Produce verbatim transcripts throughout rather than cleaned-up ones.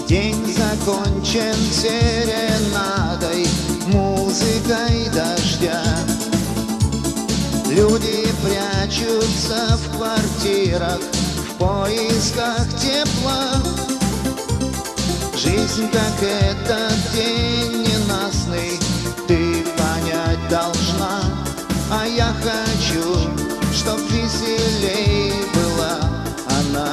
День закончен серенадой, музыкой дождя. Люди прячутся в квартирах в поисках тепла. Жизнь, как этот день ненастный, ты понять должна. А я хочу, чтоб веселей была она.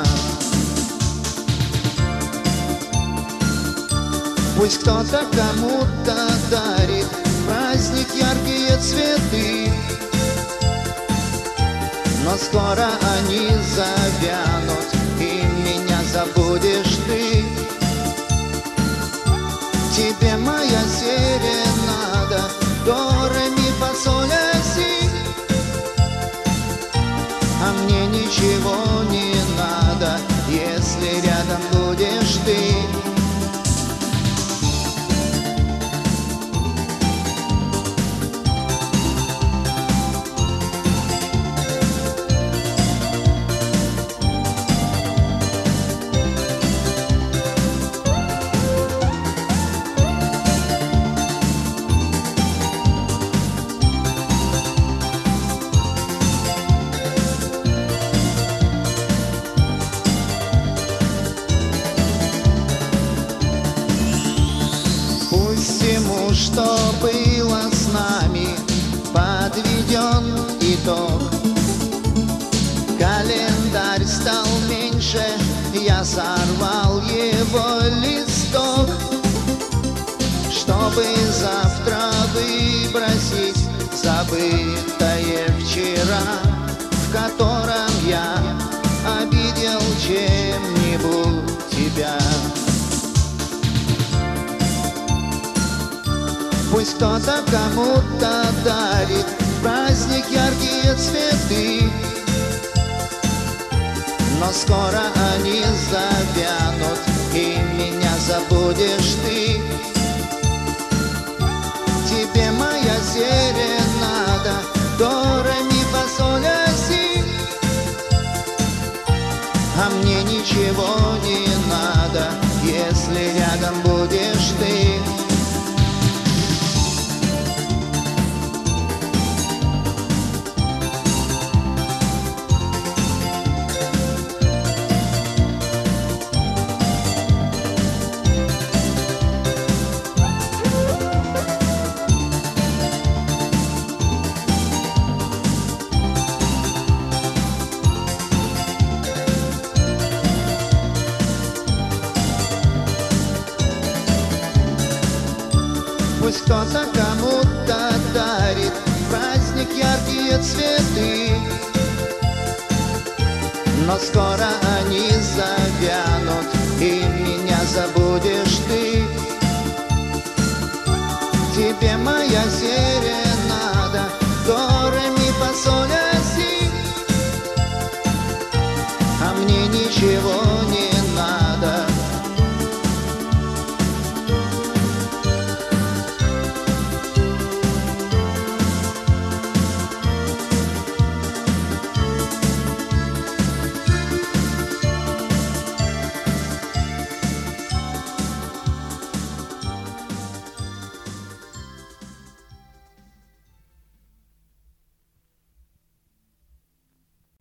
Пусть кто-то кому-то дарит в праздник яркие цветы, но скоро они завянут, и меня забудешь ты. Тебе моя серенада, до ре ми фа соль ля си, а мне ничего не надо, если рядом будешь ты. Всему, что было с нами, подведен итог. Календарь стал меньше, я сорвал его листок, чтобы завтра выбросить забытое вчера, в котором я обидел чем-нибудь тебя. Пусть кто-то кому-то дарит в праздник яркие цветы, но скоро они завянут, и меня забудешь ты. Тебе моя серенада, до ре ми фа соль ля си, а мне ничего не надо, если рядом будешь ты. Пусть кто-то кому-то дарит в праздник яркие цветы, но скоро они за